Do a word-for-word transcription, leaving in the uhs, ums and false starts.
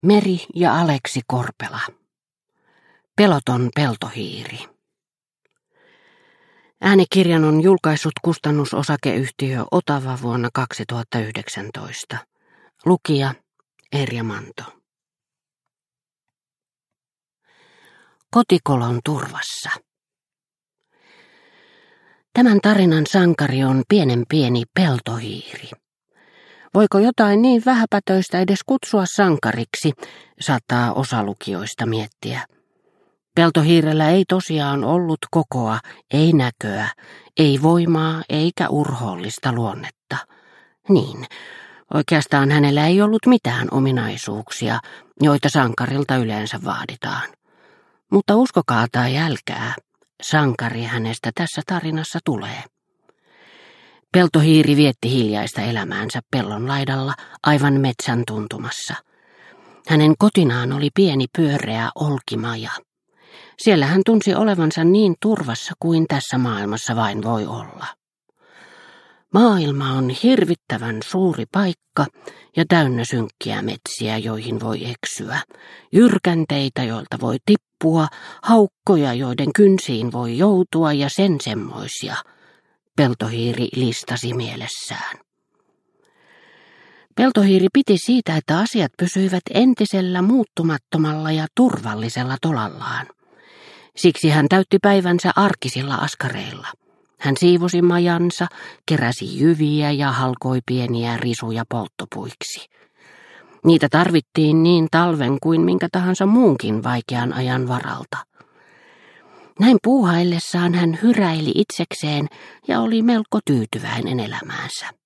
Meri ja Aleksi Korpela. Peloton peltohiiri. Äänikirjan on julkaissut kustannusosakeyhtiö Otava vuonna kaksituhattayhdeksäntoista. Lukija Erja Manto. Kotikolon turvassa. Tämän tarinan sankari on pienen pieni peltohiiri. Voiko jotain niin vähäpätöistä edes kutsua sankariksi, saattaa osa lukijoista miettiä. Peltohiirellä ei tosiaan ollut kokoa, ei näköä, ei voimaa eikä urhoollista luonnetta. Niin, oikeastaan hänellä ei ollut mitään ominaisuuksia, joita sankarilta yleensä vaaditaan. Mutta uskokaa tai älkää, sankari hänestä tässä tarinassa tulee. Peltohiiri vietti hiljaista elämäänsä pellon laidalla aivan metsän tuntumassa. Hänen kotinaan oli pieni pyöreä olkimaja. Siellä hän tunsi olevansa niin turvassa kuin tässä maailmassa vain voi olla. Maailma on hirvittävän suuri paikka ja täynnä synkkiä metsiä, joihin voi eksyä, jyrkänteitä, joilta voi tippua, haukkoja, joiden kynsiin voi joutua ja sen semmoisia. Peltohiiri listasi mielessään. Peltohiiri piti siitä, että asiat pysyivät entisellä muuttumattomalla ja turvallisella tolallaan. Siksi hän täytti päivänsä arkisilla askareilla. Hän siivosi majansa, keräsi jyviä ja halkoi pieniä risuja polttopuiksi. Niitä tarvittiin niin talven kuin minkä tahansa muunkin vaikean ajan varalta. Näin puuhaillessaan hän hyräili itsekseen ja oli melko tyytyväinen elämäänsä.